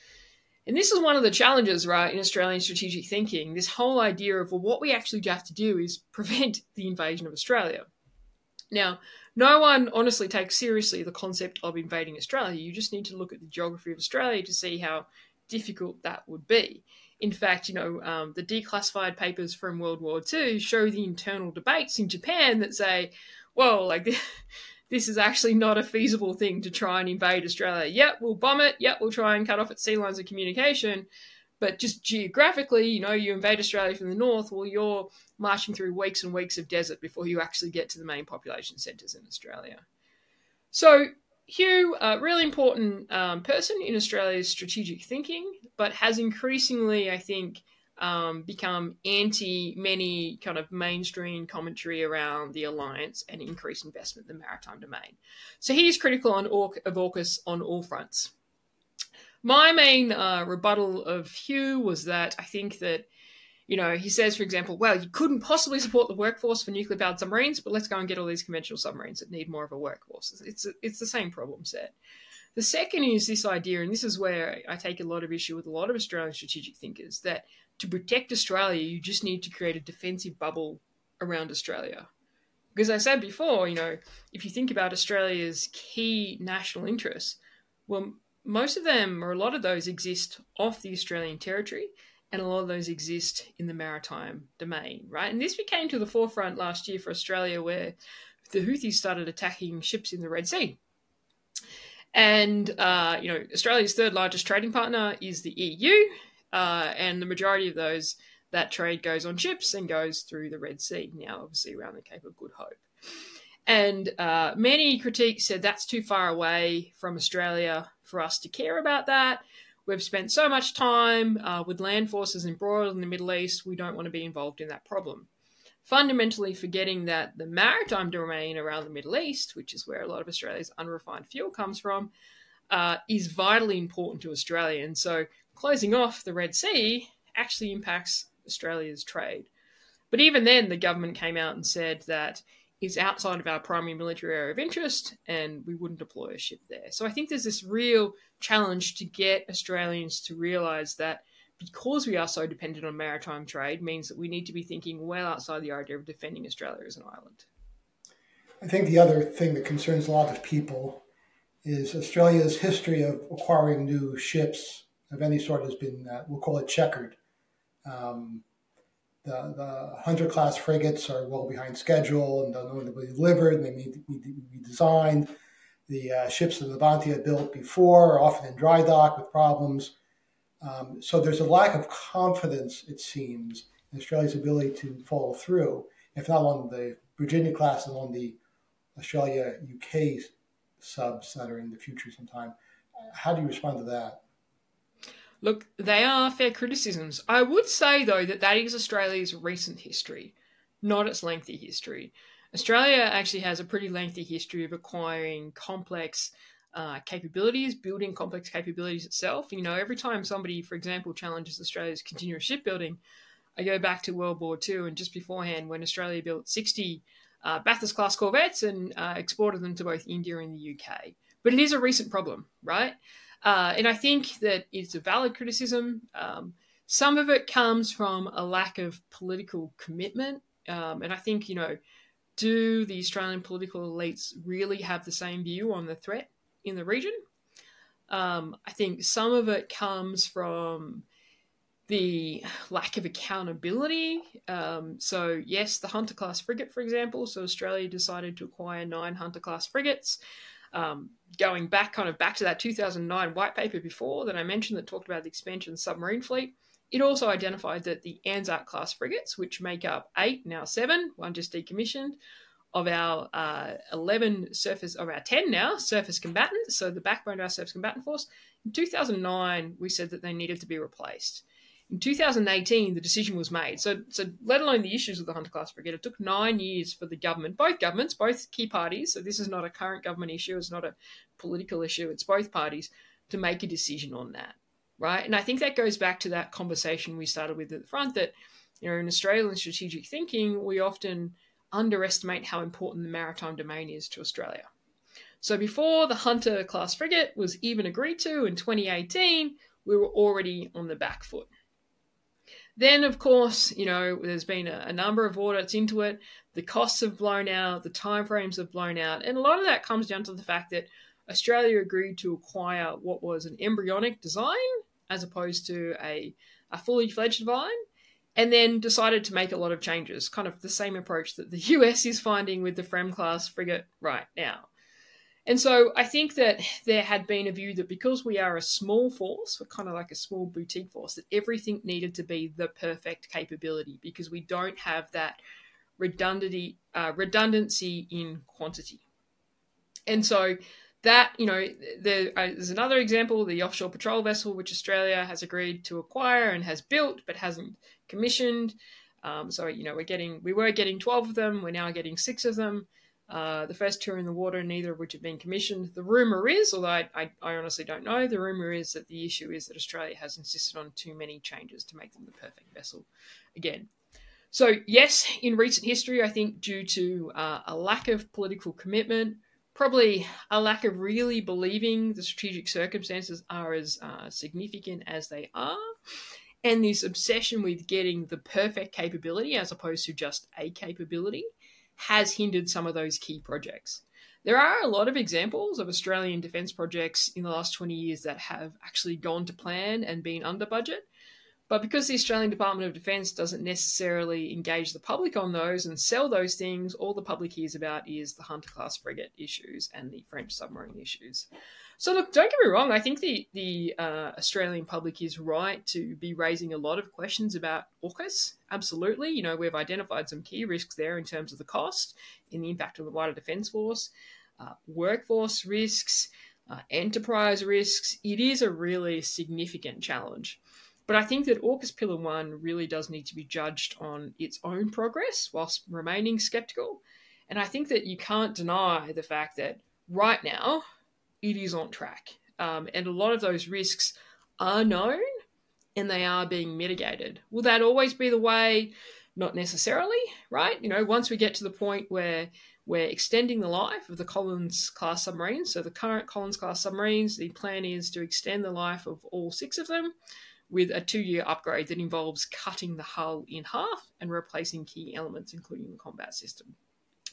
C: And this is one of the challenges, right, in Australian strategic thinking, this whole idea of, well, what we actually have to do is prevent the invasion of Australia. Now, no one honestly takes seriously the concept of invading Australia. You just need to look at the geography of Australia to see how difficult that would be. In fact, you know, um, the declassified papers from World War Two show the internal debates in Japan that say, well, like this, this is actually not a feasible thing to try and invade Australia. Yep, we'll bomb it. Yep, we'll try and cut off its sea lines of communication. But just geographically, you know, you invade Australia from the north, well, you're marching through weeks and weeks of desert before you actually get to the main population centres in Australia. So Hugh, a really important um, person in Australia's strategic thinking, but has increasingly, I think, um, become anti many kind of mainstream commentary around the alliance and increased investment in the maritime domain. So he is critical on of AUKUS on all fronts. My main uh, rebuttal of Hugh was that I think that, you know, he says, for example, well, you couldn't possibly support the workforce for nuclear-powered submarines, but let's go and get all these conventional submarines that need more of a workforce. It's, it's the same problem set. The second is this idea, and this is where I take a lot of issue with a lot of Australian strategic thinkers, that to protect Australia, you just need to create a defensive bubble around Australia. Because I said before, you know, if you think about Australia's key national interests, well, most of them, or a lot of those, exist off the Australian territory, and a lot of those exist in the maritime domain, right? And this became to the forefront last year for Australia, where the Houthis started attacking ships in the Red Sea. And, uh, you know, Australia's third largest trading partner is the E U, uh, and the majority of those, that trade goes on ships and goes through the Red Sea, now obviously around the Cape of Good Hope. And uh, many critiques said that's too far away from Australia for us to care about that. We've spent so much time uh, with land forces embroiled in the Middle East, we don't want to be involved in that problem. Fundamentally forgetting that the maritime domain around the Middle East, which is where a lot of Australia's unrefined fuel comes from, uh, is vitally important to Australia. And so closing off the Red Sea actually impacts Australia's trade. But even then, the government came out and said that is outside of our primary military area of interest and we wouldn't deploy a ship there. So I think there's this real challenge to get Australians to realise that because we are so dependent on maritime trade means that we need to be thinking well outside the idea of defending Australia as an island.
B: I think the other thing that concerns a lot of people is Australia's history of acquiring new ships of any sort has been, uh, we'll call it checkered. Um, the, the Hunter-class frigates are well behind schedule and don't know when they'll be delivered, and they need to be redesigned. The uh, ships that Levantia built before are often in dry dock with problems. Um, so there's a lack of confidence, it seems, in Australia's ability to follow through, if not on the Virginia class and on the Australia U K subs that are in the future sometime. How do you respond to that?
C: Look, they are fair criticisms. I would say, though, that that is Australia's recent history, not its lengthy history. Australia actually has a pretty lengthy history of acquiring complex uh, capabilities, building complex capabilities itself. You know, every time somebody, for example, challenges Australia's continuous shipbuilding, I go back to World War Two and just beforehand when Australia built sixty uh, Bathurst-class corvettes and uh, exported them to both India and the U K. But it is a recent problem, right? Uh, and I think that it's a valid criticism. Um, some of it comes from a lack of political commitment. Um, and I think, you know, do the Australian political elites really have the same view on the threat in the region? Um, I think some of it comes from the lack of accountability. Um, so, yes, the Hunter-class frigate, for example. So Australia decided to acquire nine Hunter-class frigates. Um, going back kind of back to that two thousand nine white paper before that I mentioned that talked about the expansion of the submarine fleet, it also identified that the Anzac-class frigates, which make up eight, now seven, one just decommissioned, of our uh, eleven surface, of our ten now, surface combatants, so the backbone of our surface combatant force, in two thousand nine, we said that they needed to be replaced. In two thousand eighteen, the decision was made. So, so let alone the issues with the Hunter-class frigate, it took nine years for the government, both governments, both key parties, so this is not a current government issue, it's not a political issue, it's both parties, to make a decision on that, right? And I think that goes back to that conversation we started with at the front that, you know, in Australian strategic thinking, we often underestimate how important the maritime domain is to Australia. So before the Hunter-class frigate was even agreed to in twenty eighteen, we were already on the back foot. Then, of course, you know, there's been a, a number of audits into it. The costs have blown out, the timeframes have blown out, and a lot of that comes down to the fact that Australia agreed to acquire what was an embryonic design as opposed to a, a fully fledged design, and then decided to make a lot of changes, kind of the same approach that the U S is finding with the Frem-class frigate right now. And so I think that there had been a view that because we are a small force, we're kind of like a small boutique force, that everything needed to be the perfect capability because we don't have that redundancy, uh, redundancy in quantity. And so that, you know, there, uh, there's another example, the offshore patrol vessel, which Australia has agreed to acquire and has built but hasn't commissioned. Um, so, you know, we're getting, we were getting twelve of them, we're now getting six of them. Uh, the first two are in the water, neither of which have been commissioned. The rumour is, although I, I, I honestly don't know, the rumour is that the issue is that Australia has insisted on too many changes to make them the perfect vessel again. So yes, in recent history, I think due to uh, a lack of political commitment, probably a lack of really believing the strategic circumstances are as uh, significant as they are, and this obsession with getting the perfect capability as opposed to just a capability has hindered some of those key projects. There are a lot of examples of Australian defence projects in the last twenty years that have actually gone to plan and been under budget. But because the Australian Department of Defence doesn't necessarily engage the public on those and sell those things, all the public hears about is the Hunter-class frigate issues and the French submarine issues. So look, don't get me wrong, I think the, the uh, Australian public is right to be raising a lot of questions about AUKUS. Absolutely. You know, we've identified some key risks there in terms of the cost, in the impact on the wider defence force, uh, workforce risks, uh, enterprise risks. It is a really significant challenge. But I think that AUKUS Pillar one really does need to be judged on its own progress whilst remaining sceptical. And I think that you can't deny the fact that right now it is on track. Um, and a lot of those risks are known and they are being mitigated. Will that always be the way? Not necessarily, right? You know, once we get to the point where we're extending the life of the Collins-class submarines, so the current Collins-class submarines, the plan is to extend the life of all six of them with a two-year upgrade that involves cutting the hull in half and replacing key elements, including the combat system.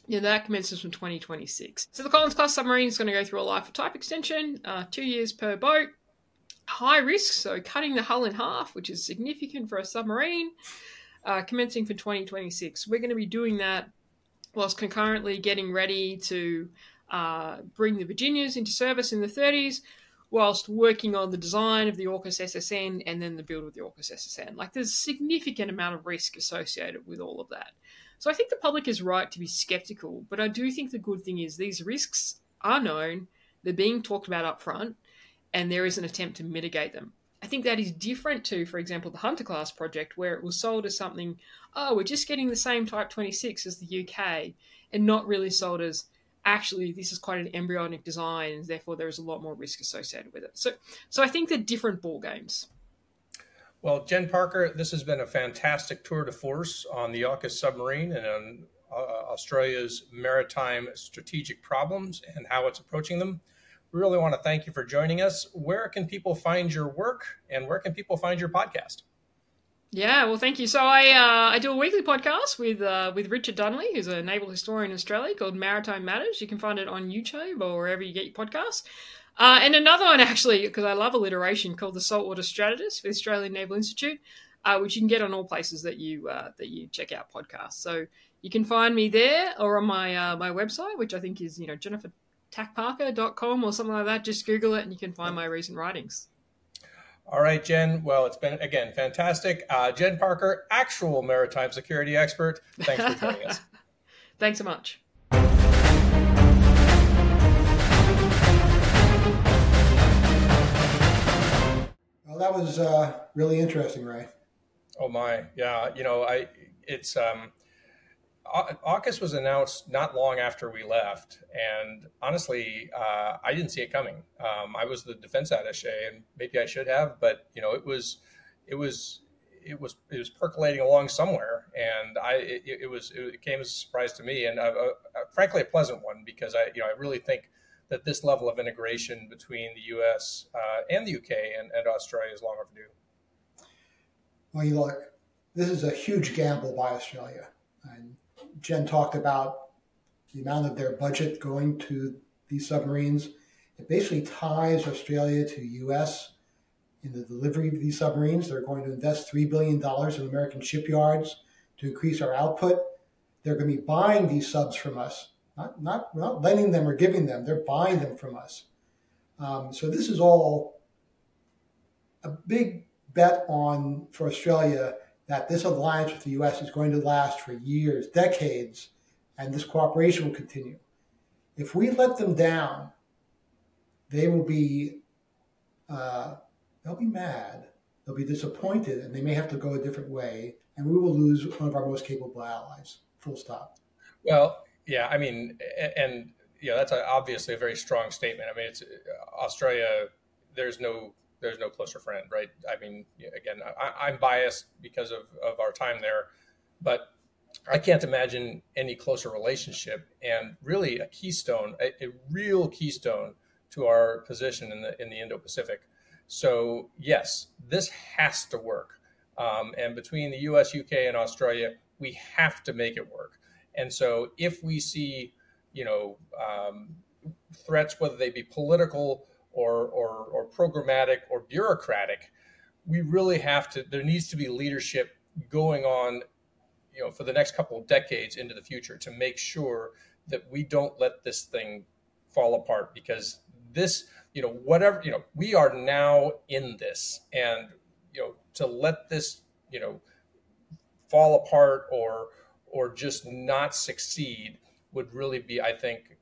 C: Yeah, that commences from twenty twenty-six. So the Collins-class submarine is going to go through a life of type extension, uh, two years per boat. High risk, so cutting the hull in half, which is significant for a submarine, uh, commencing for twenty twenty-six. We're going to be doing that whilst concurrently getting ready to uh, bring the Virginias into service in the thirties, whilst working on the design of the AUKUS S S N and then the build of the AUKUS S S N. Like, there's a significant amount of risk associated with all of that. So I think the public is right to be skeptical, but I do think the good thing is these risks are known, they're being talked about up front, and there is an attempt to mitigate them. I think that is different to, for example, the Hunter-class project, where it was sold as something, oh, we're just getting the same Type twenty-six as the U K, and not really sold as, actually, this is quite an embryonic design, and therefore there is a lot more risk associated with it. So, so I think they're different ball games.
A: Well, Jen Parker, this has been a fantastic tour de force on the AUKUS submarine and on uh, Australia's maritime strategic problems and how it's approaching them. We really want to thank you for joining us. Where can people find your work, and where can people find your podcast?
C: Yeah, well, thank you. So I uh, I do a weekly podcast with uh, with Richard Dunley, who's a naval historian in Australia, called Maritime Matters. You can find it on YouTube or wherever you get your podcasts. Uh, and another one, actually, because I love alliteration, called The Saltwater Strategist for the Australian Naval Institute, uh, which you can get on all places that you uh, that you check out podcasts. So you can find me there or on my uh, my website, which I think is, you know, jennifer tack parker dot com or something like that. Just Google it and you can find my recent writings.
A: All right, Jen. Well, it's been, again, fantastic. Uh, Jen Parker, actual maritime security expert. Thanks for joining us.
C: Thanks so much.
B: Well, that was uh, really interesting, Ray.
A: Oh my, yeah. You know, I it's um, AUKUS was announced not long after we left, and honestly, uh, I didn't see it coming. Um, I was the defense attaché, and maybe I should have, but you know, it was, it was, it was, it was percolating along somewhere, and I, it, it was, it came as a surprise to me, and uh, uh, frankly, a pleasant one, because I, you know, I really think that this level of integration between the U S uh, and the U K and, and Australia is long overdue.
B: Well, you look, this is a huge gamble by Australia. And Jen talked about the amount of their budget going to these submarines. It basically ties Australia to U S in the delivery of these submarines. They're going to invest three billion dollars in American shipyards to increase our output. They're going to be buying these subs from us. Not, not, not lending them or giving them, they're buying them from us. Um, so this is all a big bet on for Australia that this alliance with the U S is going to last for years, decades, and this cooperation will continue. If we let them down, they will be, uh, they'll be mad, they'll be disappointed, and they may have to go a different way, and we will lose one of our most capable allies, full stop.
A: Well, yeah, I mean, and, you know, that's a, obviously a very strong statement. I mean, it's Australia, there's no there's no closer friend, right? I mean, again, I, I'm biased because of, of our time there, but I can't imagine any closer relationship, and really a keystone, a, a real keystone to our position in the in the Indo-Pacific. So yes, this has to work. Um, and between the U S, U K, and Australia, we have to make it work. And so if we see, you know, um, threats, whether they be political or, or, or programmatic or bureaucratic, we really have to, there needs to be leadership going on, you know, for the next couple of decades into the future to make sure that we don't let this thing fall apart, because this, you know, whatever, you know, we are now in this, and, you know, to let this, you know, fall apart or, or just not succeed would really be, I think,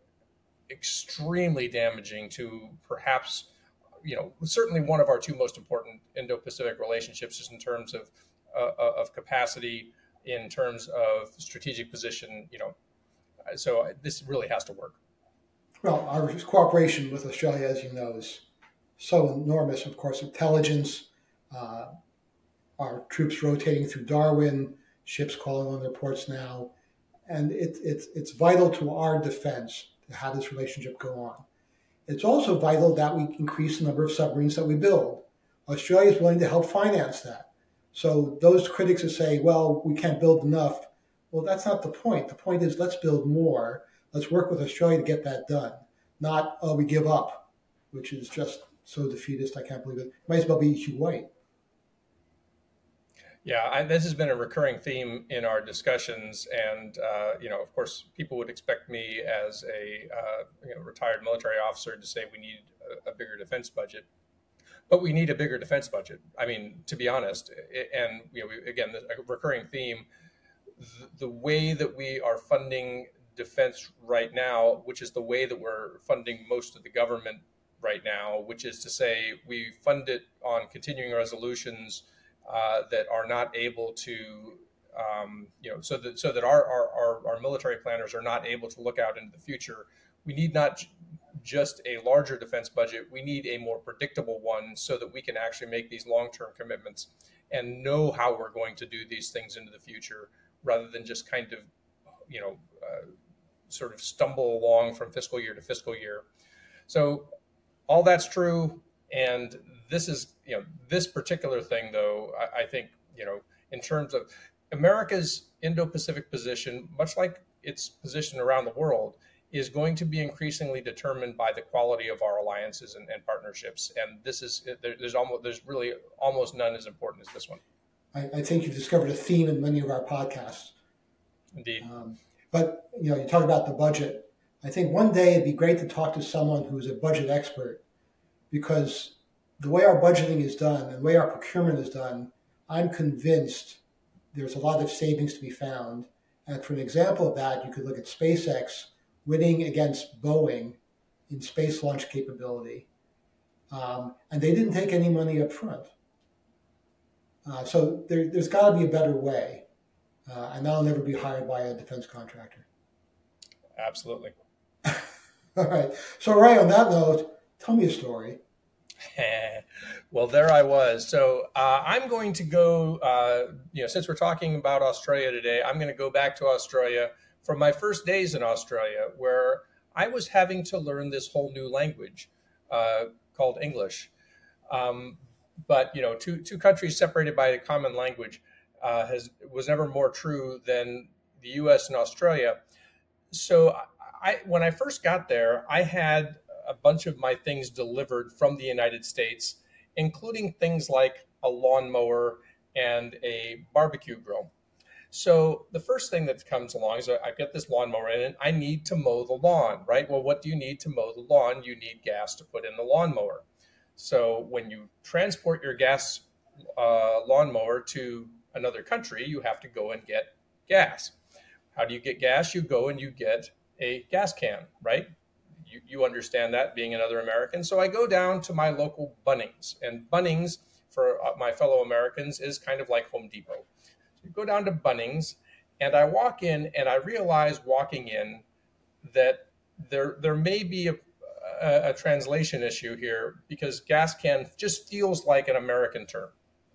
A: extremely damaging to perhaps, you know, certainly one of our two most important Indo-Pacific relationships, just in terms of uh, of capacity, in terms of strategic position, you know. So this really has to work.
B: Well, our cooperation with Australia, as you know, is so enormous. Of course, intelligence, uh, our troops rotating through Darwin, ships calling on their ports now, and it, it's it's vital to our defense to have this relationship go on. It's also vital that we increase the number of submarines that we build. Australia is willing to help finance that. So those critics that say, well, we can't build enough, Well, that's not the point. The point is let's build more. Let's work with Australia to get that done. Not, oh, we give up, which is just so defeatist. I can't believe it. Might as well be Hugh White.
A: Yeah, I, this has been a recurring theme in our discussions, and uh, you know, of course, people would expect me as a uh, you know, retired military officer to say we need a, a bigger defense budget, but we need a bigger defense budget. I mean, to be honest, and you know, we, again, a recurring theme: the, the way that we are funding defense right now, which is the way that we're funding most of the government right now, which is to say, we fund it on continuing resolutions. Uh, that are not able to, um, you know, so that so that our, our, our, our military planners are not able to look out into the future. We need not j- just a larger defense budget. We need a more predictable one so that we can actually make these long-term commitments and know how we're going to do these things into the future, rather than just kind of, you know, uh, sort of stumble along from fiscal year to fiscal year. So all that's true. And this is, you know, this particular thing, though, I, I think, you know, in terms of America's Indo-Pacific position, much like its position around the world, is going to be increasingly determined by the quality of our alliances and, and partnerships. And this is, there, there's almost, there's really almost none as important as this one.
B: I, I think you've discovered a theme in many of our podcasts.
A: Indeed.
B: Um, but, you know, you talk about the budget. I think one day it'd be great to talk to someone who's a budget expert, because the way our budgeting is done and the way our procurement is done, I'm convinced there's a lot of savings to be found. And for an example of that, you could look at SpaceX winning against Boeing in space launch capability. Um, and they didn't take any money up front. Uh, so there, there's got to be a better way. Uh, and that'll never be hired by a defense contractor.
A: Absolutely.
B: All right. So, Ray, on that note, tell me a story.
A: Well, there I was. So uh, I'm going to go, uh, you know, since we're talking about Australia today, I'm going to go back to Australia for my first days in Australia, where I was having to learn this whole new language uh, called English. Um, but, you know, two, two countries separated by a common language uh, has was never more true than the U S and Australia. So I, when I first got there, I had a bunch of my things delivered from the United States, including things like a lawnmower and a barbecue grill. So the first thing that comes along is I get this lawnmower in and I need to mow the lawn, right? Well, what do you need to mow the lawn? You need gas to put in the lawnmower. So when you transport your gas uh, lawnmower to another country, you have to go and get gas. How do you get gas? You go and you get a gas can, right? You, you understand that, being another American. So I go down to my local Bunnings, and Bunnings, for my fellow Americans, is kind of like Home Depot. So you go down to Bunnings, and I walk in, and I realize walking in that there there may be a, a, a translation issue here, because gas can just feels like an American term.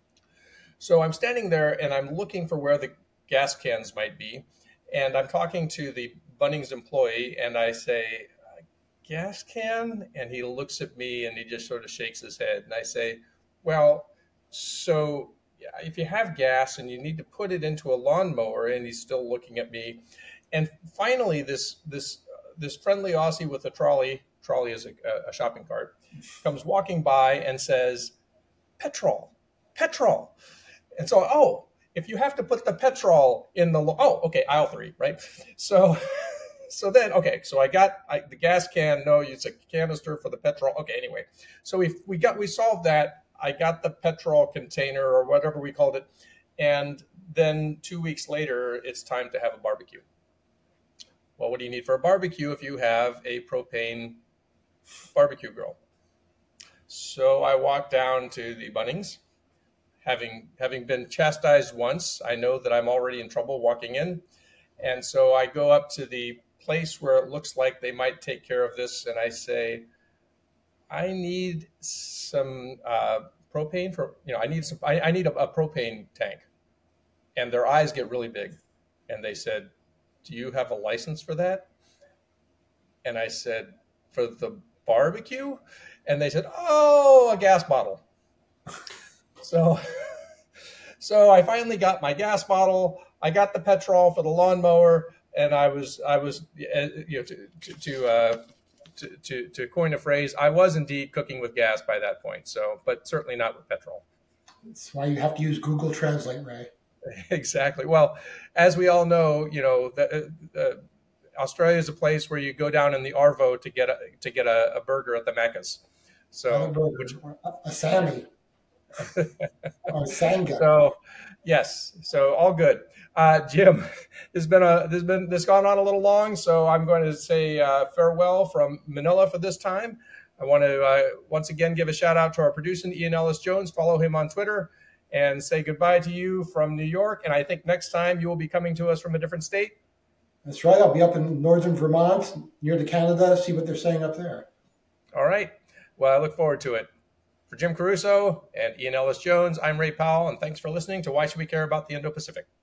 A: So I'm standing there, and I'm looking for where the gas cans might be, and I'm talking to the Bunnings employee, and I say, gas can? And he looks at me and he just sort of shakes his head. And I say, well, so if you have gas and you need to put it into a lawnmower, and he's still looking at me. And finally, this this this friendly Aussie with a trolley, trolley is a, a shopping cart, comes walking by and says, petrol, petrol. And so, oh, if you have to put the petrol in the, oh, okay, aisle three, right? So So then, okay, so I got I, the gas can. No, it's a canister for the petrol. Okay, anyway, so we we got we solved that. I got the petrol container or whatever we called it, and then two weeks later, it's time to have a barbecue. Well, what do you need for a barbecue if you have a propane barbecue grill? So I walked down to the Bunnings, having having been chastised once. I know that I'm already in trouble walking in, and so I go up to the place where it looks like they might take care of this, and I say, I need some uh, propane for, you know, I need some, I, I need a, a propane tank. And their eyes get really big. And they said, do you have a license for that? And I said, for the barbecue? And they said, oh, a gas bottle. So, so I finally got my gas bottle. I got the petrol for the lawnmower, and I was I was uh, you know to to to, uh, to to to coin a phrase, I was indeed cooking with gas by that point. So, but certainly not with petrol.
B: That's why you have to use Google Translate, Ray.
A: Exactly. Well, as we all know, you know, the, uh, Australia is a place where you go down in the Arvo to get a, to get a, a burger at the Macca's. So,
B: burger,
A: which,
B: a, a Sammy, or a Sanga.
A: So, yes. So all good. Uh, Jim, there's been a there's been this gone on a little long, so I'm going to say uh, farewell from Manila for this time. I want to uh, once again give a shout out to our producer, Ian Ellis Jones. Follow him on Twitter. And say goodbye to you from New York. And I think next time you will be coming to us from a different state.
B: That's right. I'll be up in northern Vermont, near to Canada, see what they're saying up there.
A: All right. Well, I look forward to it. For Jim Caruso and Ian Ellis Jones, I'm Ray Powell, and thanks for listening to Why Should We Care About the Indo-Pacific?